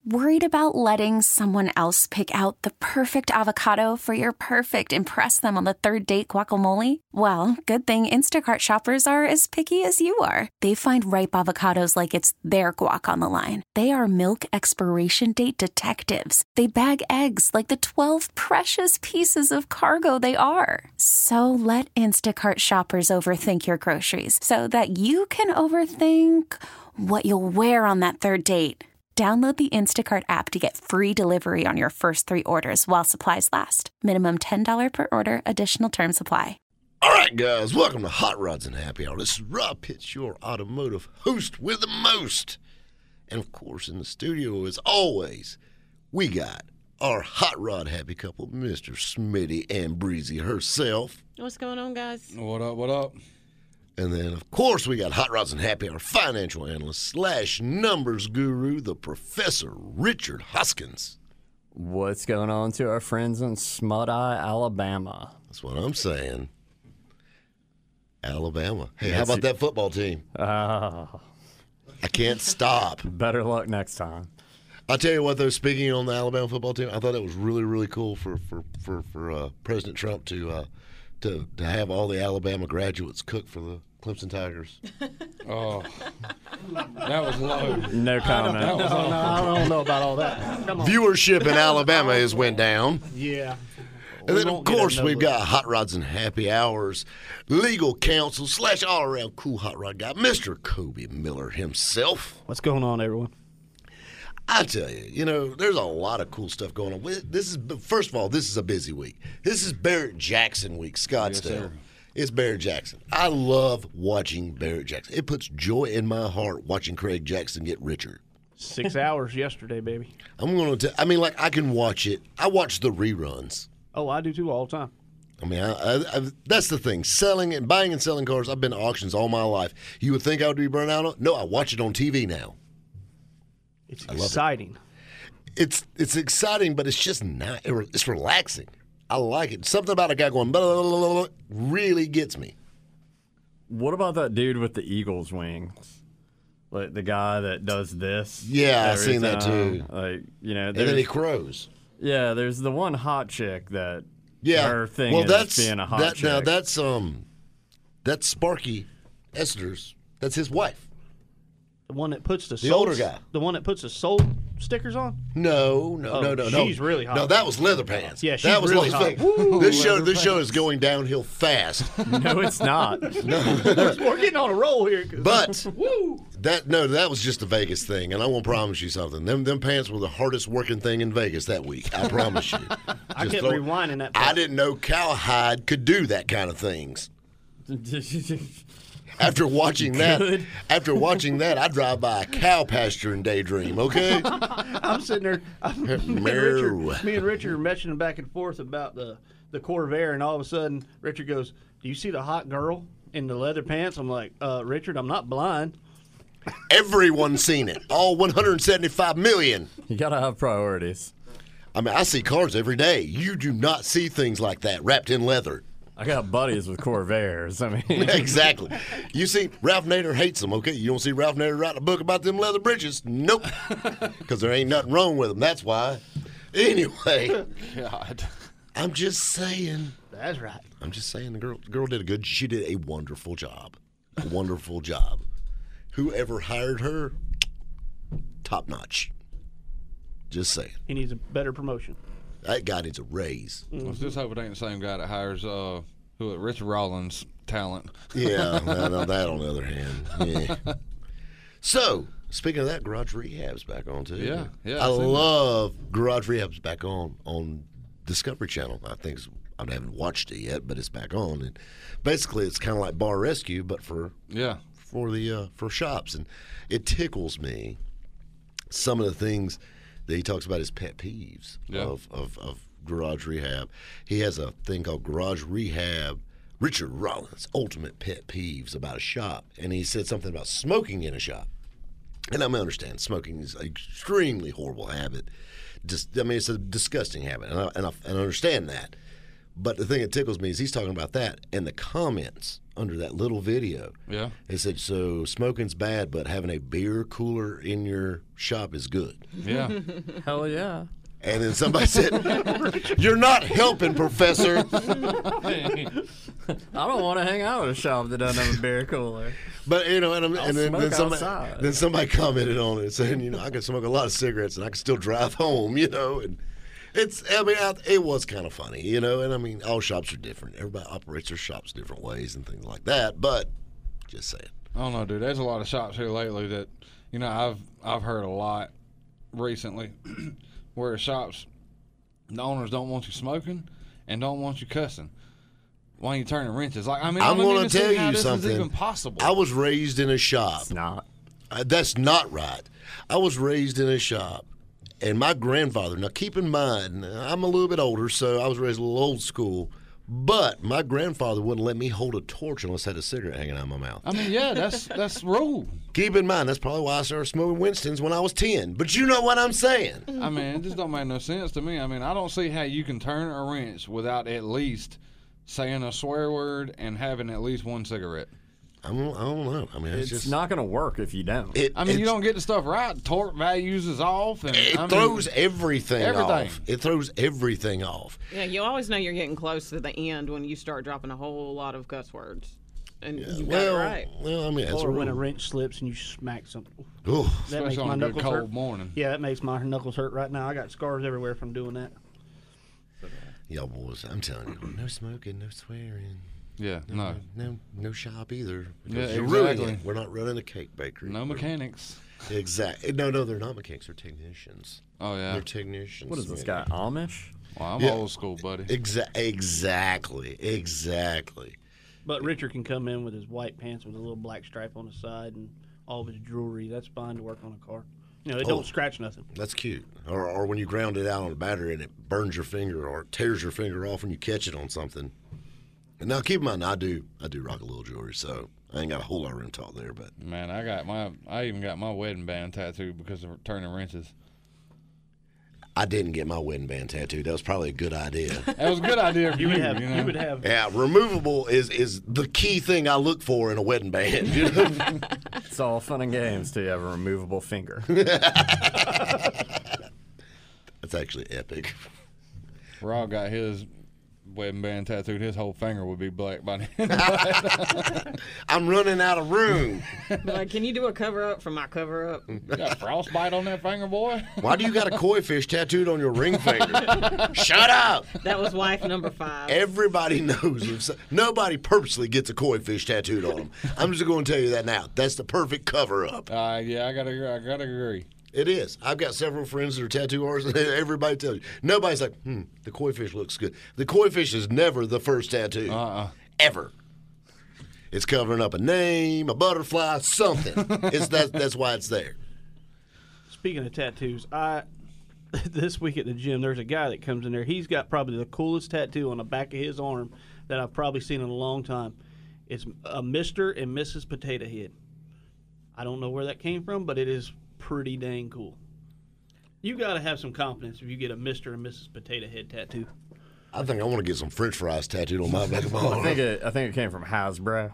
Worried about letting someone else pick out the perfect avocado for your perfect impress them on the third date guacamole? Well, good thing Instacart shoppers are as picky as you are. They find ripe avocados like it's their guac on the line. They are milk expiration date detectives. They bag eggs like the 12 precious pieces of cargo they are. So let Instacart shoppers overthink your groceries so that you can overthink what you'll wear on that third date. Download the Instacart app to get free delivery on your first 3 orders while supplies last. Minimum $10 per order. Additional terms apply. All right, guys, welcome to Hot Rods and Happy Hour. This is Rob Pitts, your automotive host with the most. And, of course, in the studio, as always, we got our hot rod happy couple, Mr. Smitty and Breezy herself. What's going on, guys? What up, what up? And then, of course, we got Hot Rods and Happy Hour financial analyst / numbers guru, the Professor Richard Hoskins. What's going on to our friends in Smut Eye, Alabama? That's what I'm saying. Alabama. Hey, how about that football team? I can't stop. Better luck next time. I'll tell you what, though, speaking on the Alabama football team, I thought it was really, really cool for President Trump to have all the Alabama graduates cook for the Clemson Tigers. Oh, that was low. No comment. I don't know about all that. Come on. Viewership in Alabama has went down. Yeah. And then, of course, we've got Hot Rods and Happy Hours, legal counsel / all-around cool hot rod guy, Mr. Kobe Miller himself. What's going on, everyone? I tell you, there's a lot of cool stuff going on. First of all, this is a busy week. This is Barrett Jackson week, Scottsdale. Yes, sir. It's Barrett Jackson. I love watching Barrett Jackson. It puts joy in my heart watching Craig Jackson get richer. 6 hours yesterday, baby. I can watch it. I watch the reruns. Oh, I do too all the time. I mean, that's the thing. Buying and selling cars, I've been to auctions all my life. You would think I would be burnt out on it? No, I watch it on TV now. It's exciting. It's exciting, but it's just not. It's relaxing. I like it. Something about a guy going blah, blah, blah, blah, really gets me. What about that dude with the eagle's wings? Like the guy that does this? Yeah, I've seen that too. And then he crows. Yeah, there's the one hot chick that her thing well, is being a hot chick. Now that's Sparky Esther's. That's his wife. The one that puts the older guy. The one that puts the soul stickers on? No. She's really hot. No, that was Leatherpants. Yeah, she's that was really hot. This show is going downhill fast. No, it's not. We're getting on a roll here. But that was just a Vegas thing, and I won't promise you something. Them pants were the hardest working thing in Vegas that week. I promise you. I kept rewinding that. I didn't know Cowhide could do that kind of things. After watching that, I drive by a cow pasture and daydream, okay? I'm sitting there. Me and Richard are mentioning back and forth about the Corvair, and all of a sudden, Richard goes, "Do you see the hot girl in the leather pants?" I'm like, Richard, I'm not blind. Everyone's seen it. All 175 million. You got to have priorities. I mean, I see cars every day. You do not see things like that wrapped in leather. I got buddies with Corvairs. I mean, exactly. You see, Ralph Nader hates them. Okay, you don't see Ralph Nader writing a book about them leather britches. Nope, because there ain't nothing wrong with them. That's why. Anyway, God, I'm just saying. That's right. I'm just saying the girl did She did a wonderful job. A wonderful job. Whoever hired her, top notch. Just saying. He needs a better promotion. That guy needs a raise. Let's just hope it ain't the same guy that hires Richard Rollins talent. Yeah, no, that on the other hand. Yeah. So, speaking of that, Garage Rehab's back on too. Yeah. I love Garage Rehab's back on Discovery Channel. I haven't watched it yet, but it's back on. And basically, it's kind of like Bar Rescue, but for shops, and it tickles me some of the things that he talks about his pet peeves of Garage Rehab. He has a thing called Garage Rehab, Richard Rollins, Ultimate Pet Peeves about a shop. And he said something about smoking in a shop. And I understand smoking is an extremely horrible habit. It's a disgusting habit, and I understand that. But the thing that tickles me is he's talking about that, and the comments under that little video. Yeah. It said, so smoking's bad, but having a beer cooler in your shop is good. Yeah. Hell yeah. And then somebody said, you're not helping, Professor. I don't want to hang out at a shop that doesn't have a beer cooler. But, you know, and then smoke somebody commented on it saying, you know, I can smoke a lot of cigarettes and I can still drive home, you know. And it was kind of funny, you know. And, I mean, all shops are different. Everybody operates their shops different ways and things like that. But just saying. I don't know, dude. There's a lot of shops here lately that, you know, I've heard a lot recently where shops, the owners don't want you smoking and don't want you cussing. Why you turning wrenches? Like, I mean, I'm going to tell you this something. is even possible. I was raised in a shop. It's not. That's not right. I was raised in a shop, and my grandfather. Now, keep in mind, I'm a little bit older, so I was raised a little old school. But my grandfather wouldn't let me hold a torch unless I had a cigarette hanging out of my mouth. I mean, yeah, that's rule. Keep in mind, that's probably why I started smoking Winston's when I was 10. But you know what I'm saying. I mean, it just don't make no sense to me. I mean, I don't see how you can turn a wrench without at least saying a swear word and having at least one cigarette. I don't know. I mean, It's just not going to work if you don't. I mean, you don't get the stuff right. Torque values is off. And It throws everything off. It throws everything off. Yeah, you always know you're getting close to the end when you start dropping a whole lot of cuss words. And you got it right. Well, I mean, that's Or when a rule. wrench slips and you smack something. Ooh. That makes Especially my on a good knuckles cold hurt. morning. Yeah, that makes my knuckles hurt right now. I got scars everywhere from doing that. Y'all boys, I'm telling you, no smoking, no swearing. Yeah, No shop either. Yeah, Because you're ruining exactly. it. We're not running a cake bakery. no mechanics. Exactly. No, they're not mechanics. They're technicians. Oh, yeah. They're technicians. What is this man. guy, Amish? Well, I'm Yeah. old school, buddy. Exactly. But Richard can come in with his white pants with a little black stripe on the side and all of his jewelry. That's fine to work on a car. You know, it don't scratch nothing. That's cute. Or when you ground it out on a battery and it burns your finger or tears your finger off when you catch it on something. And now keep in mind, I do rock a little jewelry, so I ain't got a whole lot of room to talk there. But Man, I even got my wedding band tattooed because of turning wrenches. I didn't get my wedding band tattooed. That was probably a good idea. That was a good idea for you. You would have. Yeah, removable is the key thing I look for in a wedding band. You know? It's all fun and games till you have a removable finger. That's actually epic. Rob got his wedding band tattooed. His whole finger would be black by then. I'm running out of room. Like, can you do a cover up for my cover up? You got frostbite on that finger, boy? Why do you got a koi fish tattooed on your ring finger? Shut up! That was wife number 5. Everybody knows. Nobody purposely gets a koi fish tattooed on them. I'm just going to tell you that now. That's the perfect cover up. Yeah, I gotta agree. It is. I've got several friends that are tattoo artists, and everybody tells you. Nobody's like, the koi fish looks good. The koi fish is never the first tattoo. Ever. It's covering up a name, a butterfly, something. That's why it's there. Speaking of tattoos, this week at the gym, there's a guy that comes in there. He's got probably the coolest tattoo on the back of his arm that I've probably seen in a long time. It's a Mr. and Mrs. Potato Head. I don't know where that came from, but it is pretty dang cool. You got to have some confidence if you get a Mr. and Mrs. Potato Head tattoo. I think I want to get some French fries tattooed on my back of my arm. I think it came from Hasbro.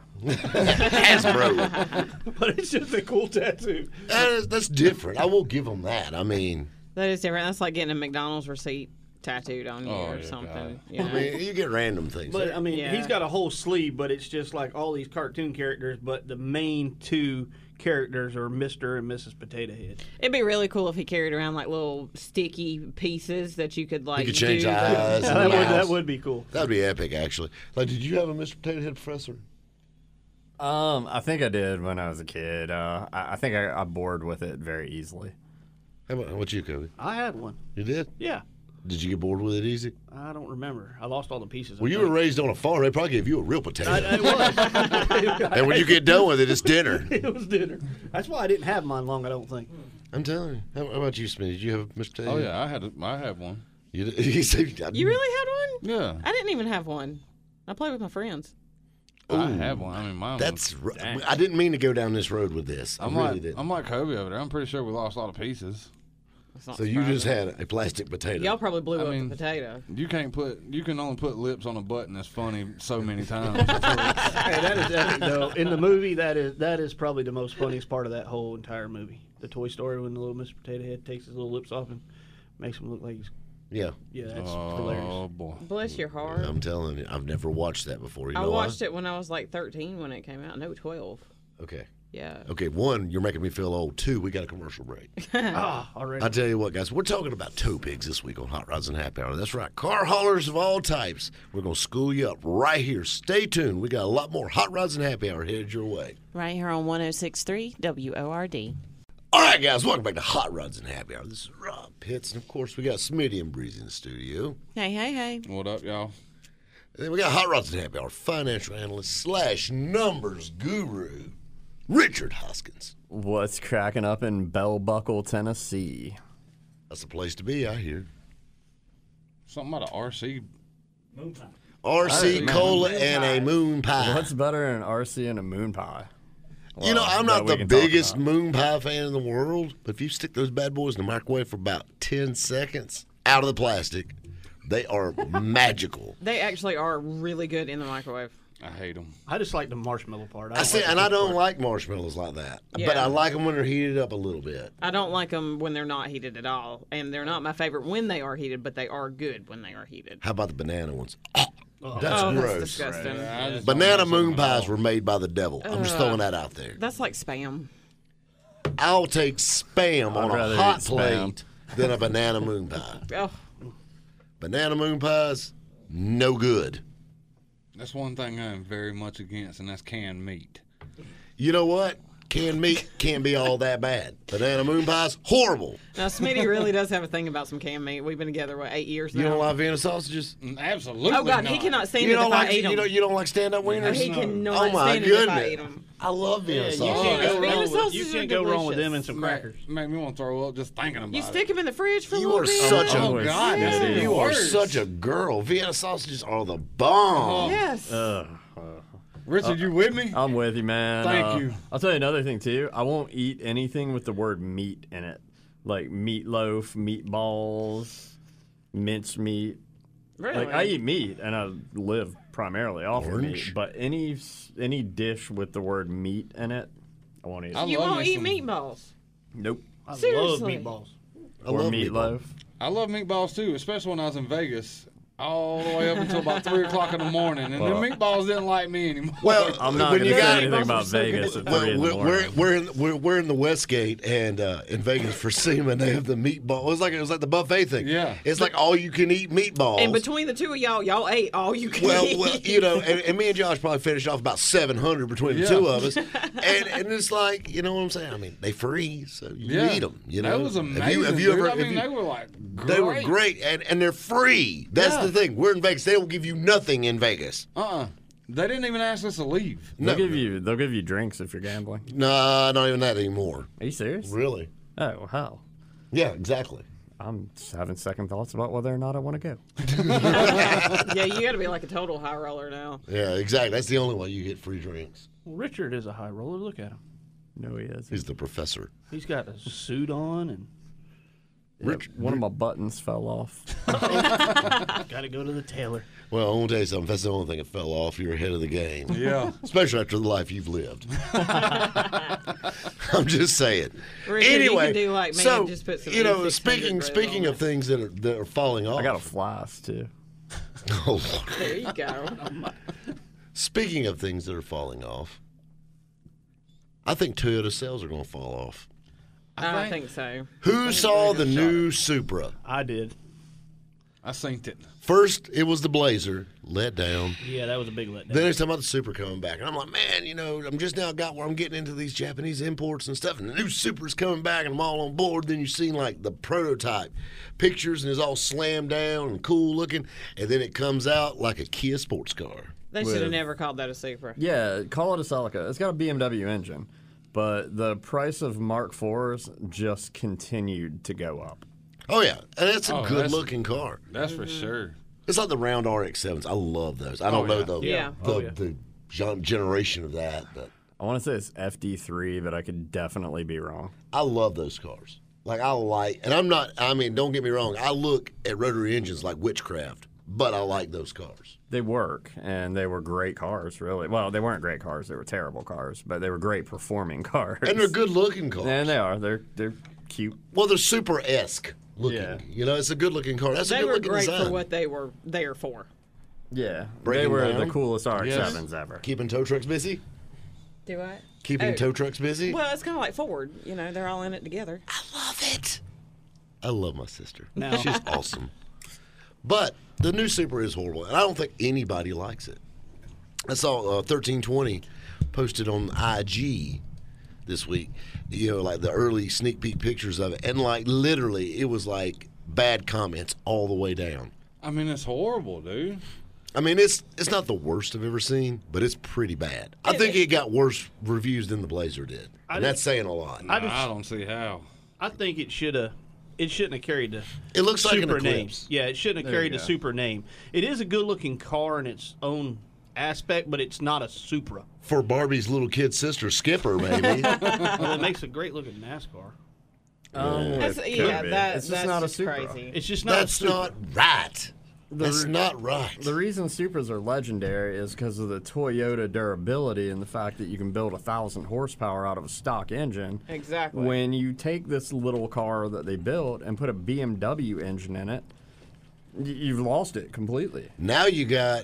Hasbro. But it's just a cool tattoo. That's different. I will give them that. I mean, That is different. That's like getting a McDonald's receipt tattooed on you or yeah, something. God. You know? I mean, you get random things. But, I mean, Yeah. he's got a whole sleeve, but it's just like all these cartoon characters, but the main two characters are Mr. and Mrs. Potato Head. It'd be really cool if he carried around like little sticky pieces that you could like You could change do the- eyes. Yeah, and that mouths. would be cool. That'd be epic, actually. Like, did you have a Mr. Potato Head Professor? I think I did when I was a kid. I think I bored with it very easily. How about you, Kobe? I had one. You did? Yeah. Did you get bored with it easy? I don't remember. I lost all the pieces. Well, you were raised on a farm. They probably gave you a real potato. It was. And when you get done with it, it's dinner. It was dinner. That's why I didn't have mine long, I don't think. I'm telling you. How about you, Smitty? Did you have a Mr. Potato Oh Head? yeah, I had one. You said, You really had one? Yeah, I didn't even have one. I played with my friends. I have one. I mean, mine. That's. I didn't mean to go down this road with this. I'm I really like didn't. I'm like Kobe over there. I'm pretty sure we lost a lot of pieces. It's not So you just surprising. had a plastic potato. Y'all probably blew up mean- the potato. You can only put lips on a button that's funny so many times. Hey, that is epic, though. In the movie, that is probably the most funniest part of that whole entire movie. The Toy Story when the little Mr. Potato Head takes his little lips off and makes him look like he's. Yeah. Yeah, that's Oh hilarious. boy. Bless your heart. I'm telling you, I've never watched that before. You I know watched why? it when I was like 13 when it came out. No, 12. Okay. Yeah. Okay, one, you're making me feel old. Two, we got a commercial break. Already. I tell you what, guys, we're talking about tow pigs this week on Hot Rods and Happy Hour. That's right, car haulers of all types. We're going to school you up right here. Stay tuned. We got a lot more Hot Rods and Happy Hour headed your way. Right here on 106.3 WORD. All right, guys, welcome back to Hot Rods and Happy Hour. This is Rob Pitts, and of course, we got Smitty and Breezy in the studio. Hey, hey, hey. What up, y'all? And then we got Hot Rods and Happy Hour financial analyst / numbers guru, Richard Hoskins. What's cracking up in Bell Buckle, Tennessee? That's the place to be, I hear. Something about an RC. RC Cola and a moon pie. What's better than an RC and a moon pie? You know, I'm that not we the can talk biggest about. moon pie fan in the world, but if you stick those bad boys in the microwave for about 10 seconds out of the plastic, they are magical. They actually are really good in the microwave. I hate them. I just like the marshmallow part. I see, and I don't like marshmallows like that, but Yeah. I like them when they're heated up a little bit. I don't like them when they're not heated at all. And they're not my favorite when they are heated, but they are good when they are heated. How about the banana ones? Oh, That's that's gross. disgusting. I just Banana don't mess with moon them at pies all. were made by the devil. I'm just throwing that out there. That's like Spam. I'll take Spam on a rather hot eat plate than a banana moon pie. Oh, Banana moon pies, no good. That's one thing I'm very much against, and that's canned meat. You know what? Canned meat can't be all that bad. Banana moon pies, horrible. now Smitty really does have a thing about some canned meat. We've been together, what, 8 years You now? don't like Vienna sausages? Absolutely. Oh, God, not. he cannot stand You it don't if like I eat them. you don't like stand up wieners? He cannot Oh my stand it if I goodness! eat them. I love Vienna You sausages. can't go Vienna wrong with, sausages you are can't go wrong with them and delicious. some Make, crackers. make me want to throw up just thinking about You it. stick them in the fridge for a You little are bit. such a Oh, God, Yeah. dude. you are Worse. such a girl. Vienna sausages are the bomb. Yes. Richard, you with me? I'm with you, man. Thank you. I'll tell you another thing, too. I won't eat anything with the word meat in it. Like meatloaf, meatballs, minced meat. really? Like, I eat meat, and I live primarily off of Orange? meat. But any dish with the word meat in it, I won't eat. I You love won't me eat some- meatballs. Nope. I love Seriously? meatballs. I Or love meatloaf. I love meatballs too, especially when I was in Vegas. All the way up until about 3 o'clock in the morning, and the meatballs didn't like me anymore. Well, I'm not when going you to say got anything meatballs about are so good. Vegas at 3 well, in the morning. we're in the Westgate and in Vegas for SEMA. They have the meatball. It was like the buffet thing. Yeah. It's like all you can eat meatballs. And between the two of y'all ate all you can eat. well, you know, and me and Josh probably finished off about 700 between the Yeah. two of us, and it's like, you know what I'm saying? I mean, they free, so you eat them. You know, that was amazing. Have you dude. ever? I mean, have they you- were like great. they were great, and they're free. That's Yeah. the thing. We're in Vegas. They will give you nothing in Vegas. They didn't even ask us to leave. No, They'll give you drinks if you're gambling. no, not even that anymore. Are you serious? Really? Oh, hell. Yeah, exactly. I'm just having second thoughts about whether or not I want to go. Yeah, you got to be like a total high roller now. Yeah, exactly. That's the only way you get free drinks. Well, Richard is a high roller. Look at him. No, he is. He's the professor. He's got a suit on and One of my buttons fell off. got to go to the tailor. Well, I want to tell you something. If that's the only thing that fell off, you're ahead of the game. Yeah. Especially after the life you've lived. I'm just saying. Richard, you anyway, can do like me so and just put some you know, E600 speaking on of it. things that are falling off. I got a flies, too. Oh, Lord. There you go. Speaking of things that are falling off, I think Toyota sales are going to fall off. I think so. Who saw the new Supra? I did. I synced it. First, it was the Blazer, let down. Yeah, that was a big letdown. Then it's talking about the Supra coming back. And I'm like, man, you know, I'm just now got where I'm getting into these Japanese imports and stuff. And the new Supra's coming back and I'm all on board. Then you've seen like the prototype pictures and it's all slammed down and cool looking. And then it comes out like a Kia sports car. They should have never called that a Supra. Yeah, call it a Celica. It's got a BMW engine, but the price of Mark IVs just continued to go up. Oh, yeah. And it's a Oh, good that's- looking car. That's for sure. It's like the round RX-7s. I love those. I don't know yeah. the, Yeah. the generation of that, but I want to say it's FD3, but I could definitely be wrong. I love those cars. Like and I'm not. I mean, don't get me wrong. I look at rotary engines like witchcraft, but I like those cars. They work, and they were great cars, really. Well, they weren't great cars. They were terrible cars, but they were great performing cars. And they're good-looking cars. And they are. They're cute. Well, they're super-esque looking. Yeah. You know, it's a good-looking car. That's a They were good-looking great design. for what they were there for. Yeah. Breaking they were down? the coolest RX-7s Yes. ever. Keeping tow trucks busy? Do what? Keeping Oh. tow trucks busy? Well, it's kind of like Ford. You know, they're all in it together. I love it. I love my sister. Now- She's awesome. But the new Supra is horrible, and I don't think anybody likes it. I saw 1320 posted on IG this week, you know, like the early sneak peek pictures of it, and like literally it was like bad comments all the way down. I mean, it's horrible, dude. I mean, it's not the worst I've ever seen, but it's pretty bad. I think it got worse reviews than the Blazer did, and that's saying a lot. I don't see how. I think it shouldn't have carried the It looks like an Supra name. Eclipse. Yeah, it shouldn't have There carried you the go. Supra name. It is a good-looking car in its own aspect, but it's not a Supra. For Barbie's little kid sister, Skipper, maybe. Well, it makes a great-looking NASCAR. That's, it could yeah, be. that, It's just that's not a just Supra. crazy. It's just not a That's Supra. not right. That's not right. The reason Supras are legendary is because of the Toyota durability and the fact that you can build 1,000 horsepower out of a stock engine. Exactly. When you take this little car that they built and put a BMW engine in it, you've lost it completely. Now you got.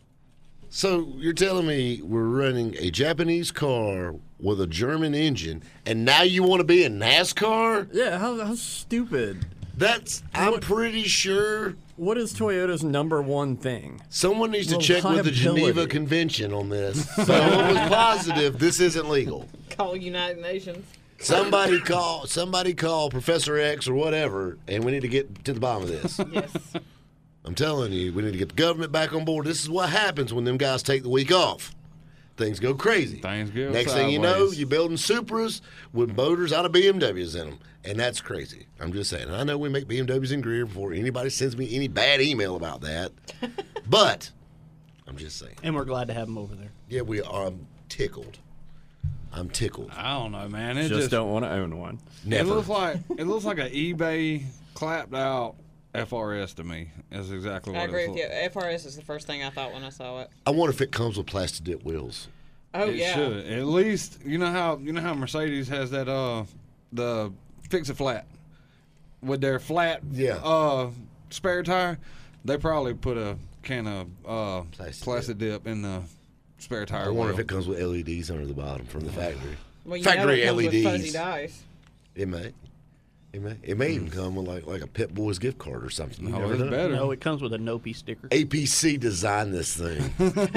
So you're telling me we're running a Japanese car with a German engine, and now you want to be in NASCAR? Yeah, how stupid. I'm pretty sure What is Toyota's number one thing? someone needs to check with the Reliability. Geneva Convention on this. Someone was positive this isn't legal. Call United Nations. Somebody call Professor X or whatever, and we need to get to the bottom of this. Yes. I'm telling you, we need to get the government back on board. This is what happens when them guys take the week off. Things go crazy. Things go Next thing you know, sideways. you're building Supras with motors out of BMWs in them. And that's crazy. I'm just saying. And I know we make BMWs in Greer before anybody sends me any bad email about that. But I'm just saying. And we're glad to have them over there. Yeah, we are. I'm tickled. I'm tickled. I don't know, man. It Just just don't want to own one. Never. It looks like an eBay clapped out FRS to me. Is exactly what I agree it with you. FRS is the first thing I thought when I saw it. I wonder if it comes with plastic dip wheels. Oh, It yeah. should. At least you know how Mercedes has that the fix it flat with their flat spare tire. They probably put a can of plastic dip in the spare tire. I wonder if wheel. it comes with LEDs under the bottom from the factory. Well, you Factory know it comes with fuzzy LEDs. dice. It may. It may even come with like a Pit Boys gift card or something. You No, never it's know. better. No, it comes with a Nopi sticker. APC designed this thing.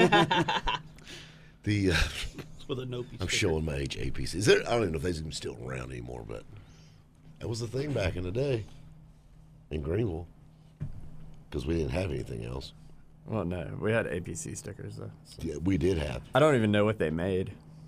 It's with a Nopi sticker. I'm showing my age. APC. Is there? I don't even know if they're even still around anymore, but that was the thing back in the day in Greenville because we didn't have anything else. Well, no, we had APC stickers though. So. Yeah, we did have I don't even know what they made.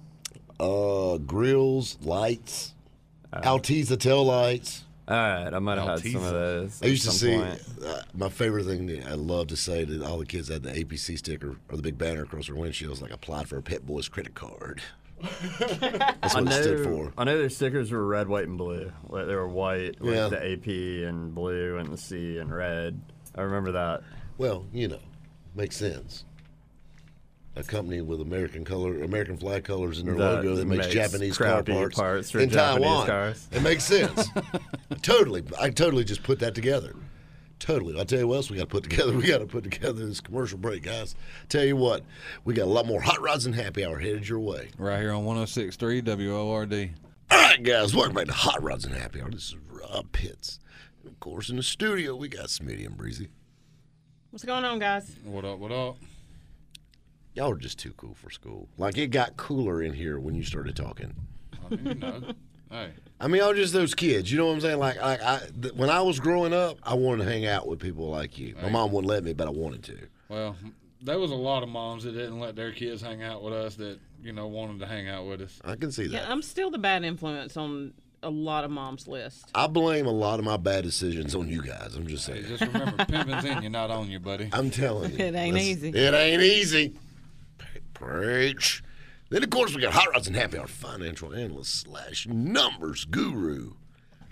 grills, lights, Altiza tail lights. All right, I might have had some of those. I used to at some see point. my favorite thing that I love to say to all the kids that had the APC sticker or the big banner across their windshields, like applied for a Pet Boys credit card. That's what it stood for. I know their stickers were red, white, and blue. Like they were white, like Yeah. the AP, and blue, and the C, and red. I remember that. Well, you know, makes sense. A company with American flag colors in their That logo that makes makes Japanese car crappy parts, parts for in Japanese Taiwan. cars. It makes sense. I totally just put that together. Totally. I'll tell you what else we got to put together. We got to put together this commercial break, guys. Tell you what, we got a lot more Hot Rods and Happy Hour headed your way. Right here on 106.3 WORD. All right, guys, welcome back to Hot Rods and Happy Hour. This is Rob Pitts. And of course, in the studio, we got Smitty and Breezy. What's going on, guys? What up? What up? Y'all are just too cool for school. Like, it got cooler in here when you started talking. I mean, you know. Hey. I mean, y'all just those kids. You know what I'm saying? Like when I was growing up, I wanted to hang out with people like you. My mom wouldn't let me, but I wanted to. Well, there was a lot of moms that didn't let their kids hang out with us that, wanted to hang out with us. I can see that. Yeah, I'm still the bad influence on a lot of moms' list. I blame a lot of my bad decisions on you guys. I'm just Hey, saying. just remember, pimping's in you, not on you, buddy. I'm telling you. It ain't easy. It ain't easy. Preach. Then, of course, we got Hot Rods and Happy Hour financial analyst / numbers guru,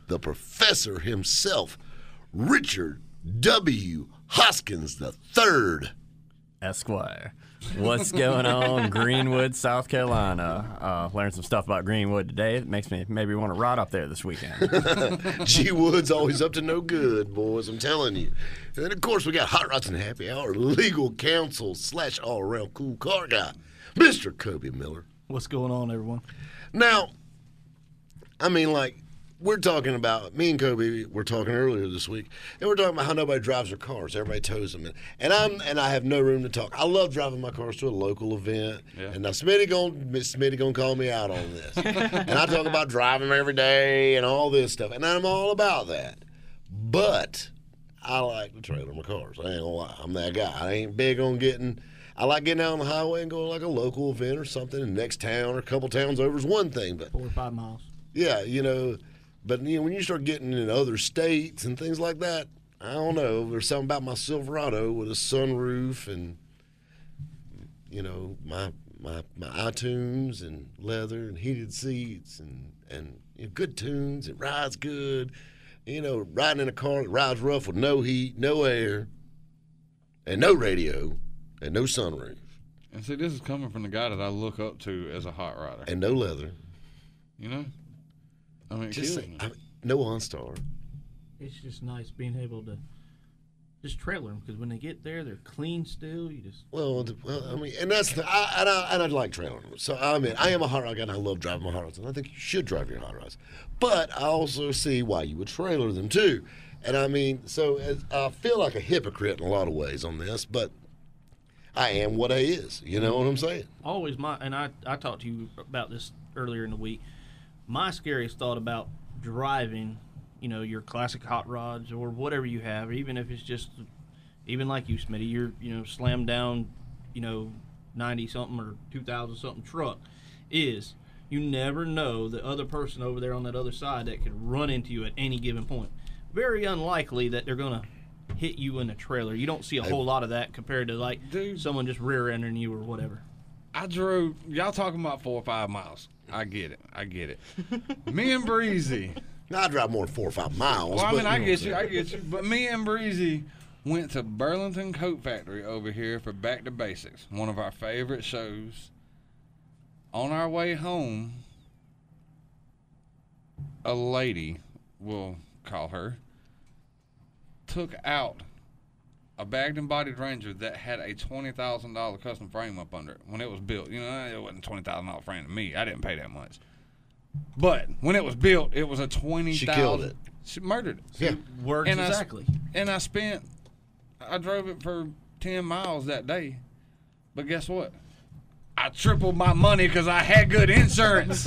the professor himself, Richard W. Hoskins III. Esquire. What's going on, Greenwood, South Carolina? Learned some stuff about Greenwood today. It makes me maybe want to ride up there this weekend. G. Wood's always up to no good, boys, I'm telling you. And then, of course, we got Hot Rods and Happy Hour legal counsel / all-around cool car guy, Mr. Kobe Miller. What's going on, everyone? Now, I mean, like, we're talking about, me and Kobe were talking earlier this week, and we're talking about how nobody drives their cars. Everybody tows them. And I have no room to talk. I love driving my cars to a local event. Yeah. And now Smitty gonna call me out on this. And I talk about driving them every day and all this stuff. And I'm all about that. But I like to trailer my cars. I ain't gonna lie. I'm that guy. I ain't big on I like getting out on the highway and going to like a local event or something. And next town or a couple towns over is one thing. But 4 or 5 miles. Yeah, But, when you start getting in other states and things like that, I don't know. There's something about my Silverado with a sunroof and, my iTunes and leather and heated seats and good tunes. It rides good. Riding in a car that rides rough with no heat, no air, and no radio, and no sunroof. And see, this is coming from the guy that I look up to as a hot rodder. And no leather. I mean, no OnStar. It's just nice being able to just trailer them because when they get there, they're clean still. You just and that's I like trailering them. So I am a hot rod guy and I love driving my hot rods, and I think you should drive your hot rods. But I also see why you would trailer them too. And I feel like a hypocrite in a lot of ways on this, but I am what I is. You know what I'm saying? Always I talked to you about this earlier in the week. My scariest thought about driving, your classic hot rods or whatever you have, or even if it's just, even like you, Smitty, you're slammed down, 90-something or 2,000-something truck, is you never know the other person over there on that other side that could run into you at any given point. Very unlikely that they're going to hit you in a trailer. You don't see a whole lot of that compared to, someone just rear-ending you or whatever. I drove, y'all talking about 4 or 5 miles. I get it. Me and Breezy. I drive more than 4 or 5 miles. Well, I get you. But me and Breezy went to Burlington Coat Factory over here for Back to Basics, one of our favorite shows. On our way home, a lady, we'll call her, took out a bagged and bodied Ranger that had a $20,000 custom frame up under it when it was built. It wasn't a $20,000 frame to me. I didn't pay that much. But when it was built, it was a $20,000. She killed it. She murdered it. Yeah. Works exactly. I drove it for 10 miles that day. But guess what? I tripled my money because I had good insurance.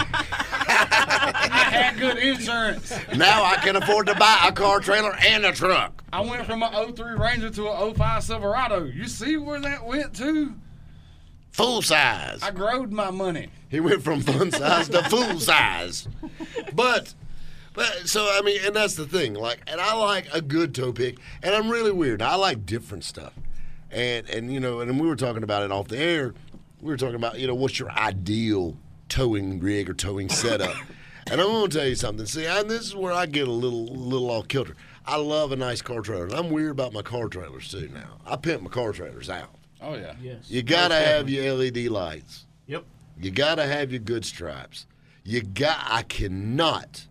I had good insurance. Now I can afford to buy a car trailer and a truck. I went from an 03 Ranger to an 05 Silverado. You see where that went to? Full size. I growed my money. He went from fun size to full size. But and that's the thing. And I like a good tow pick, and I'm really weird. I like different stuff. And we were talking about it off the air. We were talking about, what's your ideal towing rig or towing setup. And I'm going to tell you something. See, this is where I get a little off kilter. I love a nice car trailer. I'm weird about my car trailers, too, now. I pimp my car trailers out. Oh, yeah. Yes. You got to have your LED lights. Yep. You got to have your good stripes. I cannot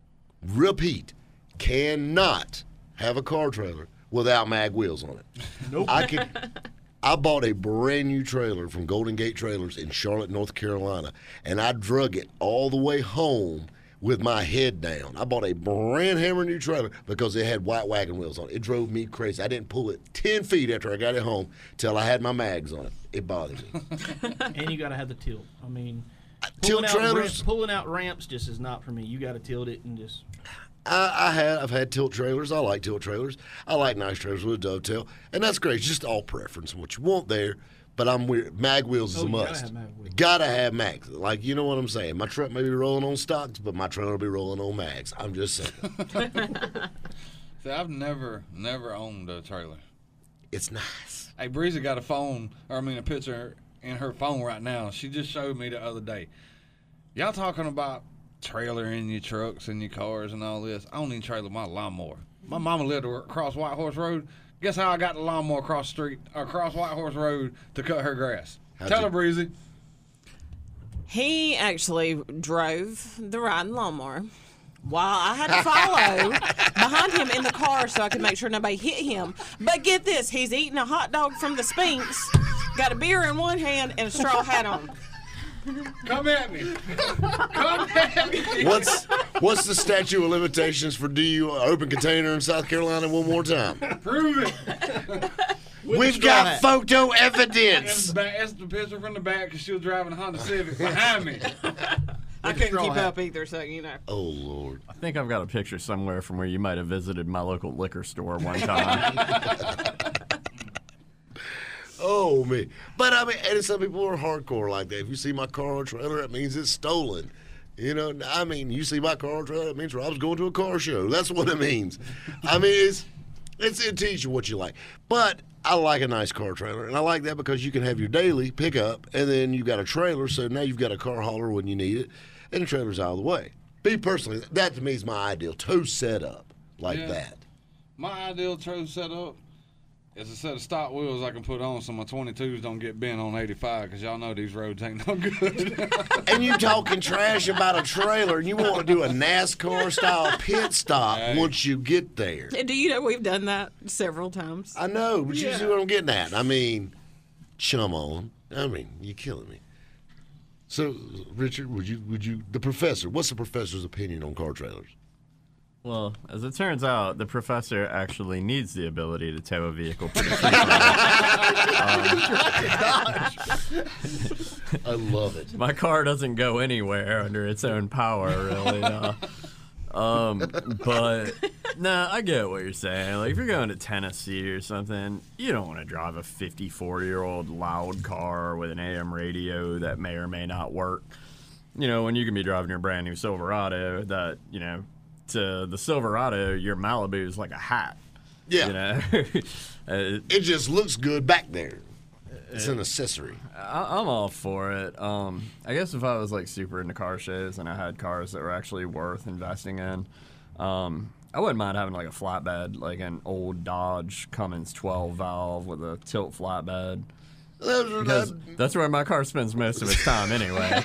have a car trailer without mag wheels on it. Nope. I bought a brand new trailer from Golden Gate Trailers in Charlotte, North Carolina, and I drug it all the way home with my head down. I bought a brand hammer new trailer because it had white wagon wheels on it. It drove me crazy. I didn't pull it 10 feet after I got it home till I had my mags on it. It bothered me. And you got to have the tilt. I mean, tilt trailers. Pulling out ramps just is not for me. You got to tilt it and just. I've had tilt trailers. I like tilt trailers. I like nice trailers with a dovetail, and that's great. It's just all preference and what you want there. But I'm weird. Mag wheels is a must. Gotta have mags. Like, you know what I'm saying. My truck may be rolling on stocks, but my trailer will be rolling on mags. I'm just saying. See, I've never owned a trailer. It's nice. Hey, Breezy got a picture in her phone right now. She just showed me the other day. Y'all talking about trailer in your trucks and your cars and all this. I don't even trailer my lawnmower. My mama lived across White Horse Road. Guess how I got the lawnmower across White Horse Road to cut her grass? Tell her, Breezy. He actually drove the riding lawnmower while I had to follow behind him in the car so I could make sure nobody hit him. But get this, he's eating a hot dog from the Spinks, got a beer in one hand and a straw hat on. Come at me. Come at me. What's the statute of limitations for open container in South Carolina one more time? Prove it. We've got photo evidence. That's the picture from the back because she was driving a Honda Civic behind me. I couldn't keep up either, so you know. Oh, Lord. I think I've got a picture somewhere from where you might have visited my local liquor store one time. Oh, me. But, I mean, and some people are hardcore like that. If you see my car or trailer, that means it's stolen. You know, I mean, you see my car or trailer, that means Rob's going to a car show. That's what it means. I mean, it teaches you what you like. But I like a nice car trailer, and I like that because you can have your daily pickup, and then you've got a trailer, so now you've got a car hauler when you need it, and the trailer's out of the way. Me personally, that to me is my ideal tow setup like that. My ideal tow setup is a set of stock wheels I can put on so my 22s don't get bent on 85 because y'all know these roads ain't no good. And you talking trash about a trailer, and you want to do a NASCAR-style pit stop once you get there. And do you know we've done that several times? I know, but you see what I'm getting at. I mean, chum on. I mean, you're killing me. So, Richard, would you the professor, what's the professor's opinion on car trailers? Well, as it turns out, the professor actually needs the ability to tow a vehicle pretty I love it. My car doesn't go anywhere under its own power, really. But no, I get what you're saying. Like, if you're going to Tennessee or something, you don't want to drive a 54-year-old loud car with an AM radio that may or may not work. You know, when you can be driving your brand new Silverado that, you know, to the Silverado, your Malibu is like a hat. Yeah. You know? It just looks good back there. It's an accessory. I'm all for it. I guess if I was like super into car shows and I had cars that were actually worth investing in, I wouldn't mind having like a flatbed, like an old Dodge Cummins 12 valve with a tilt flatbed. Because that's where my car spends most of its time anyway.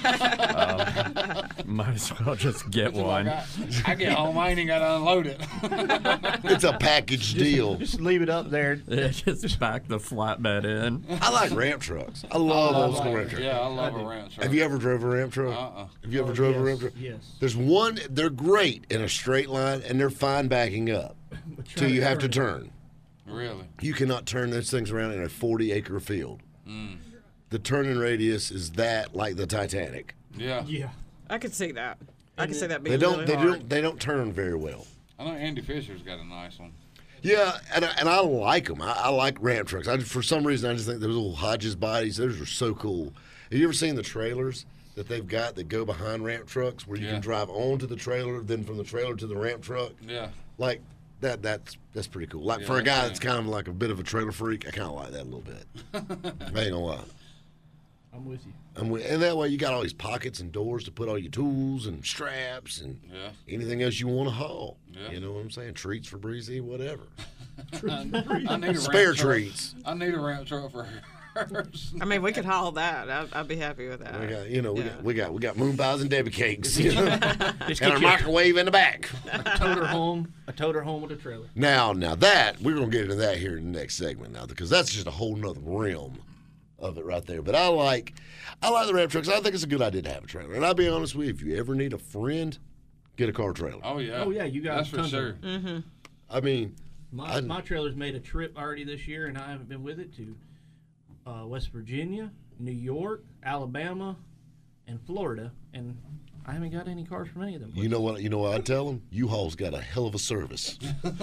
Might as well just get one. I get home, I ain't even got to unload it. It's a package deal. Just leave it up there. Yeah, just back the flatbed in. I like ramp trucks. I love old school ramp trucks. Yeah, I love a ramp truck. Have you ever drove a ramp truck? Have you ever drove a ramp truck? Yes. There's one, they're great in a straight line, and they're fine backing up till you have to turn. Really? You cannot turn those things around in a 40-acre field. The turning radius is that like the Titanic. Yeah. Yeah. I could see that. I could see that being really hard. They don't turn very well. I know Andy Fisher's got a nice one. Yeah, and I like them. I like ramp trucks. For some reason, I just think those little Hodges bodies, those are so cool. Have you ever seen the trailers that they've got that go behind ramp trucks where you can drive onto the trailer, then from the trailer to the ramp truck? Yeah. Like, that's pretty cool. Like, for a guy that's kind of like a bit of a trailer freak, I kind of like that a little bit. I ain't gonna lie. I'm with you. And that way you got all these pockets and doors to put all your tools and straps and anything else you want to haul. Yeah. You know what I'm saying? Treats for Breezy, whatever. I need a spare ramp treats. Truck. I need a ramp truck for hers. I mean, we could haul that. I'd be happy with that. We got moon pies and Debbie cakes. You know? And our microwave in the back. A toter home with a trailer. Now that we're gonna get into that here in the next segment now, because that's just a whole nother realm of it right there. But I like the ramp trucks. I think it's a good idea to have a trailer. And I'll be honest with you, if you ever need a friend, get a car trailer. Oh yeah, you got that's for sure. Mm-hmm. I mean, my trailer's made a trip already this year, and I haven't been with it to West Virginia, New York, Alabama, and Florida, and I haven't got any cars from any of them places. You know what I tell them? U-Haul's got a hell of a service.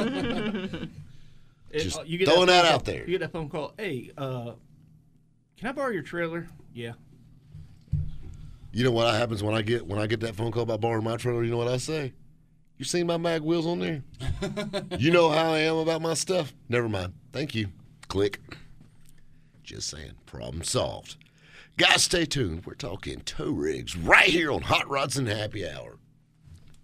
Just throwing that out there. You get that phone call, hey, can I borrow your trailer? Yeah. You know what happens when I get that phone call about borrowing my trailer? You know what I say? You seen my mag wheels on there? You know how I am about my stuff? Never mind. Thank you. Click. Just saying. Problem solved. Guys, stay tuned. We're talking tow rigs right here on Hot Rods and Happy Hour.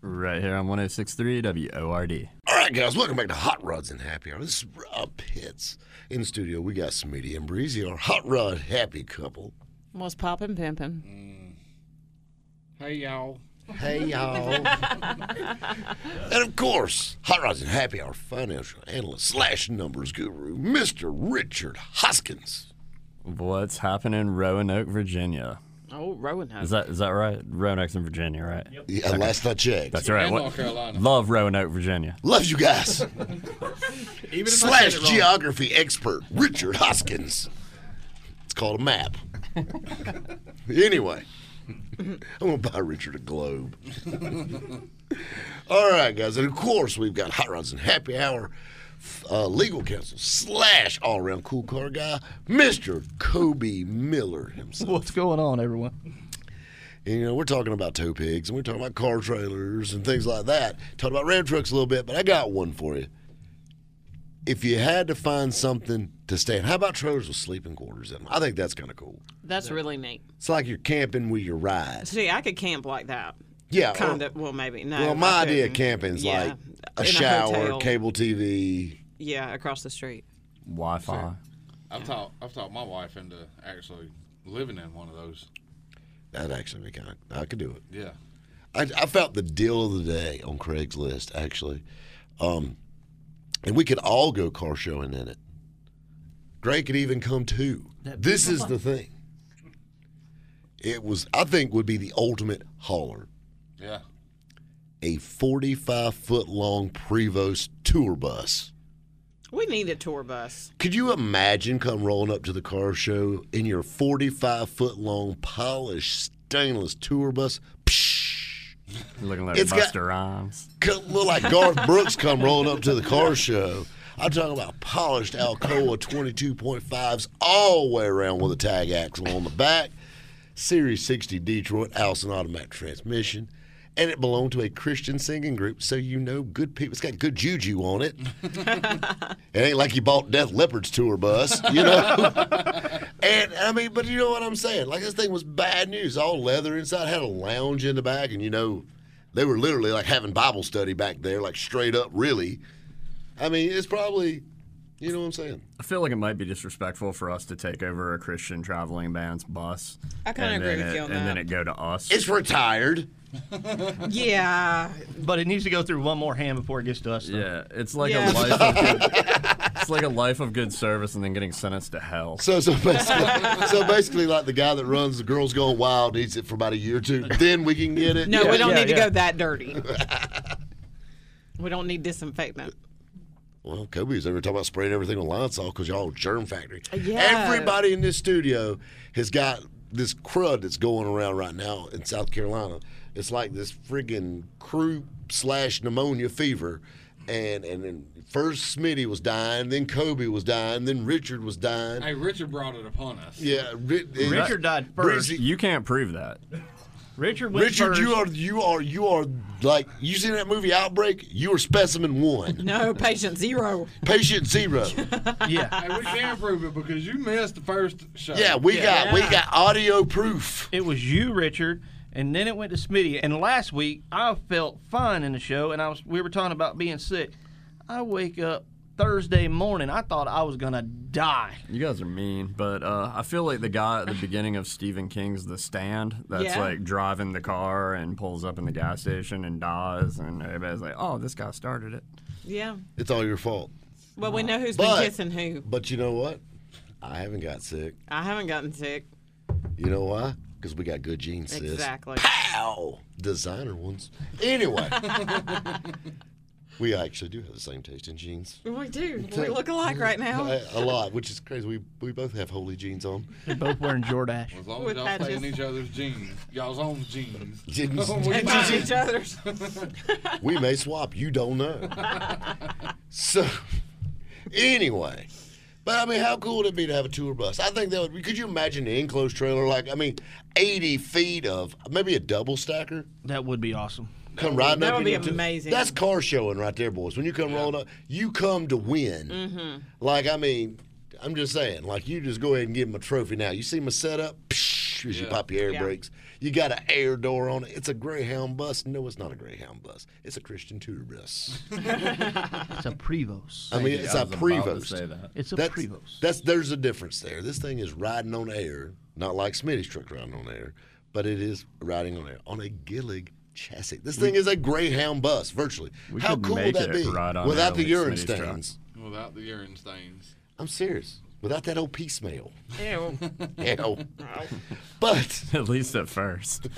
Right here on 106.3 WORD. All right, guys, welcome back to Hot Rods and Happy Hour. This is Rob Pitts. In the studio, we got Smitty and Breezy, our Hot Rod happy couple. What's poppin' pimpin'? Hey, y'all. Hey, y'all. And, of course, Hot Rods and Happy Hour financial analyst / numbers guru, Mr. Richard Hoskins. What's happening in Roanoke, Virginia? Oh, Roanoke. Is that right? Roanoke's in Virginia, right? Yep. Yeah, last I checked. That's right. And North Carolina. Love Roanoke, Virginia. Loves you guys. Even if I said / it wrong. geography expert, Richard Hoskins. It's called a map. Anyway, I'm going to buy Richard a globe. All right, guys. And, of course, we've got Hot Rods and Happy Hour legal counsel / all-around cool car guy, Mr. Kobe Miller himself. What's going on, everyone? And, we're talking about tow pigs, and we're talking about car trailers and things like that. Talking about Ram trucks a little bit, but I got one for you. If you had to find something to stay in, how about trailers with sleeping quarters in them? I think that's kind of cool. That's really neat. It's like you're camping with your ride. See, I could camp like that. Yeah. Kind of. Well, maybe. No. Well, my I idea of couldn't. camping is Yeah. like a In shower, hotel. cable TV. Yeah, across the street. Wi-Fi. I've talked my wife into actually living in one of those. That'd actually be kind of, I could do it. Yeah. I felt the deal of the day on Craigslist, actually. And we could all go car showing in it. Greg could even come too. This is the thing. It was, I think, would be the ultimate hauler. Yeah. A 45-foot long Prevost tour bus. We need a tour bus. Could you imagine come rolling up to the car show in your 45-foot long polished stainless tour bus? Psh, Looking like It's got- Buster Rhymes. look like Garth Brooks come rolling up to the car show. I'm talking about polished Alcoa 22.5s all the way around with a tag axle on the back. Series 60 Detroit Allison automatic transmission. And it belonged to a Christian singing group, so good people. It's got good juju on it. It ain't like you bought Death Leopard's tour bus, And, I mean, but you know what I'm saying? Like, this thing was bad news. All leather inside, had a lounge in the back, and, they were literally like having Bible study back there, like straight up, really. I mean, it's probably, you know what I'm saying? I feel like it might be disrespectful for us to take over a Christian traveling band's bus. I kinda and agree then with you on And that. then it go to us. It's retired. Yeah. But it needs to go through one more hand before it gets to us. Though. Yeah, it's like Yeah. a life of good, it's like a life of good service and then getting sentenced to hell. So basically, like the guy that runs the Girls Gone Wild needs it for about a year or two. Then we can get it. No, we don't yeah, need to yeah. go that dirty. We don't need disinfectant. Well, Kobe's ever talking about spraying everything with Lysol because y'all germ factory. Yeah. Everybody in this studio has got this crud that's going around right now in South Carolina. It's like this friggin' croup / pneumonia fever. And then first Smitty was dying, then Kobe was dying, then Richard was dying. Hey, Richard brought it upon us. Yeah, Richard died first. Breezy- You can't prove that. Richard went Richard, first. you are like, you seen that movie Outbreak? You are specimen 1, No, patient 0. patient 0. Yeah. Hey, we can't prove it because you missed the first show. Yeah, we got audio proof. It was you, Richard, and then it went to Smitty. And last week, I felt fine in the show, and we were talking about being sick. I wake up Thursday morning. I thought I was gonna die. You guys are mean, but I feel like the guy at the beginning of Stephen King's The Stand that's Yeah. like driving the car and pulls up in the gas station and dies, and everybody's like, oh, this guy started it. Yeah. It's all your fault. Well, we know who's But- been kissing who. But you know what? I haven't got sick. I haven't gotten sick. You know why? Because we got good genes, sis. Exactly. Pow! Designer ones. Anyway. We actually do have the same taste in jeans. We do. We look alike right now. A lot, which is crazy. We both have holy jeans on. They're both wearing Jordache. As long as With y'all patches. stay in each other's jeans. Y'all's own jeans. Jeans. And find each other's. We may swap. You don't know. So, anyway. But, I mean, how cool would it be to have a tour bus? I think that would. Could you imagine an enclosed trailer? 80 feet of maybe a double stacker? That would be awesome. Come riding That up would in be your amazing. That's car showing right there, boys. When you come rolling up, you come to win. Mm-hmm. I'm just saying, you just go ahead and give them a trophy now. You see my setup? Psh, as you pop your air Yeah. brakes. You got an air door on it. It's a Greyhound bus. No, it's not a Greyhound bus. It's a Christian tour bus. It's a Prevost. I mean, it's a I was about to Prevost. say that. It's a That's, Prevost. there's a difference there. This thing is riding on air, not like Smitty's truck riding on air, but it is riding on air on a Gillig chassis. This thing is a Greyhound bus, virtually. We How could cool would make that it be ride on without air the like urine Smitty's truck. stains? Without the urine stains. I'm serious. Without that old pee smell. Ew. Hell. But At least at first.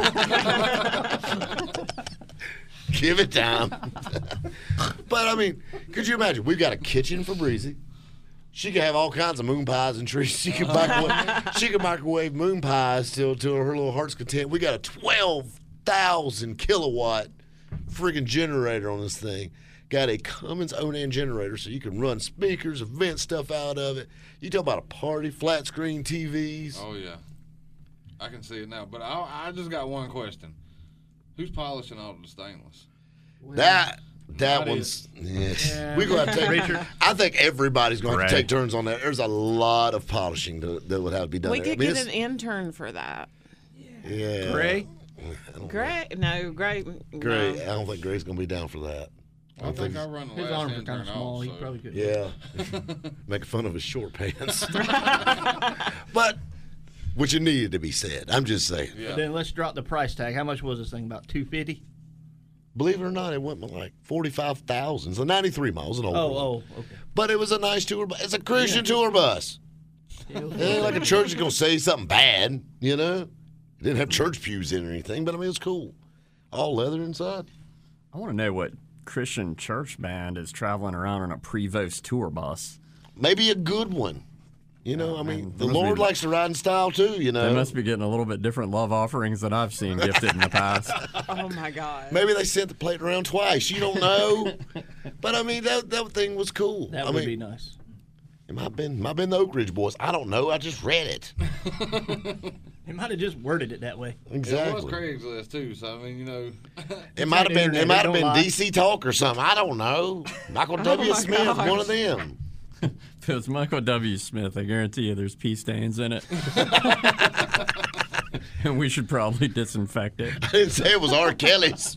give it time. But I mean, could you imagine? We've got a kitchen for Breezy. She could have all kinds of moon pies and treats. She could microwave moon pies till her little heart's content. We got a 12,000 kilowatt friggin' generator on this thing. Got a Cummins Onan generator, so you can run speakers, vent stuff out of it. You talk about a party, flat screen TVs. Oh yeah, I can see it now. But I just got one question: who's polishing all the stainless? That That one's yes. We're gonna have to take Richard. I think everybody's gonna have to Right. take turns on that. There's a lot of polishing that would have to be done. We there. could I mean, get it's- an intern for that. yeah. Gray? Great. No, great. Gray. No. I don't think Gray's gonna be down for that. I think I run the His last arms are intern kind of small. off, He so- probably could. Yeah. Making fun of his short pants. But which it needed to be said. I'm just saying. Yeah. Then let's drop the price tag. How much was this thing? About $250? Believe it or not, it went like 45,000. So 93 miles, an old one. Oh, okay. But it was a nice tour bus. It's a Christian tour bus. It ain't like a church is going to say something bad, you know? It didn't have church pews in or anything, but I mean, it was cool. All leather inside. I want to know what Christian church band is traveling around on a Prevost tour bus. Maybe a good one. You know, I mean, the must Lord be- likes to ride in style too, you know? They must be getting a little bit different love offerings than I've seen gifted in the past. Oh my God. Maybe they sent the plate around twice. You don't know. But I mean, that thing was cool. That I would mean, be nice. It might have been the Oak Ridge Boys. I don't know. I just read it. He might have just worded it that way. Exactly. It was Craigslist too, so I mean, you know, It might have been. internet, It might have don't been lie. DC Talk or something. I don't know. Michael W. my Smith, gosh. one of them. If it was Michael W. Smith, I guarantee you there's pee stains in it. And we should probably disinfect it. I didn't say it was R. Kelly's.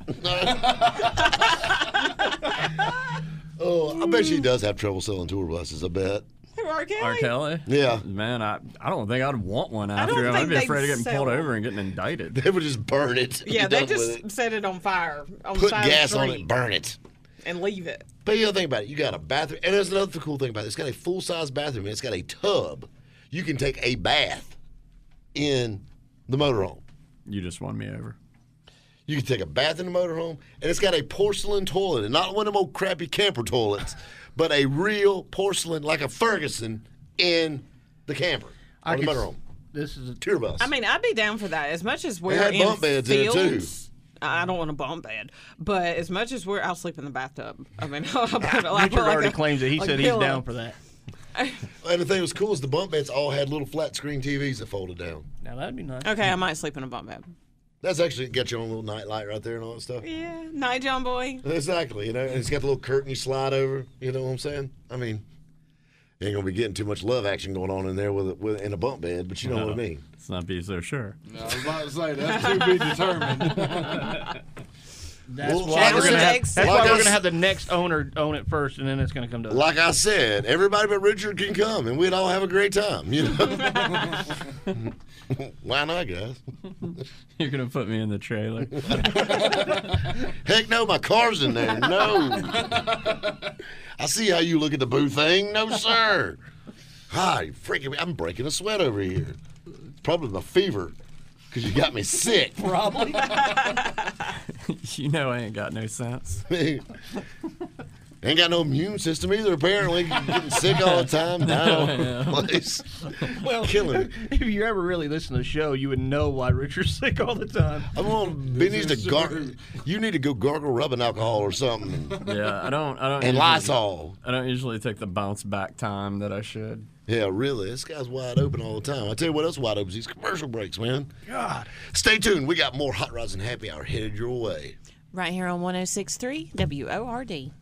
Oh, I bet she does have trouble selling tour buses. I bet. R. Kelly? R. Kelly? Yeah. Man, I don't think I'd want one don't after him. I'd think be they'd afraid of getting sell pulled them. over and getting indicted. They would just burn it. Yeah, Be they done with just it. set it on fire on the Put side gas of the on street it, burn it. and leave it. But you know, think about it. You got a bathroom, and there's another cool thing about it. It's got a full-size bathroom, and it's got a tub. You can take a bath in the motorhome. You just won me over. You can take a bath in the motorhome, and it's got a porcelain toilet, and not one of them old crappy camper toilets, but a real porcelain, like a Ferguson, in the camper or the motorhome. This is a Tour bus. I mean, I'd be down for that. As much as we're had in bunk beds in it, too. fields, I don't want a bunk bed, but as much as I'll sleep in the bathtub. I mean, I'll put Richard already claims that he like said a he's pillow. down for that. and the thing that was cool is the bunk beds all had little flat screen TVs that folded down. Now that'd be nice. Okay, I might sleep in a bunk bed. That's actually got your own little night light right there and all that stuff. Yeah, night, John boy. Exactly, you know, and it's got the little curtain you slide over. You know what I'm saying? I mean, you ain't gonna be getting too much love action going on in there with in a bunk bed, but you know what I mean. Let's not be so sure. I was about to say that's to be determined. That's Well, why like I we're gonna said- have. That's like why I we're s- gonna have the next owner own it first, and then it's gonna come to us. Like I said, everybody but Richard can come, and we'd all have a great time. You know, why not, guys? You're going to put me in the trailer. Heck no, my car's in there. No, I see how you look at the boo thing. No, sir. Hi, freaking! I'm breaking a sweat over here. It's probably my fever because you got me sick. Probably. You know I ain't got no sense. Ain't got no immune system either, apparently. Getting sick all the time, dying all over the place. Well, Killing me. if you ever really listen to the show, you would know why Richard's sick all the time. I'm on. Ben needs to gargle. You need to go gargle rubbing alcohol or something, Yeah, I don't. and usually- Lysol. I don't usually take the bounce back time that I should. Yeah, really. This guy's wide open all the time. I tell you what else wide open is these commercial breaks, man. God. Stay tuned. We got more Hot Rods and Happy Hour headed your way. Right here on 106.3 WORD.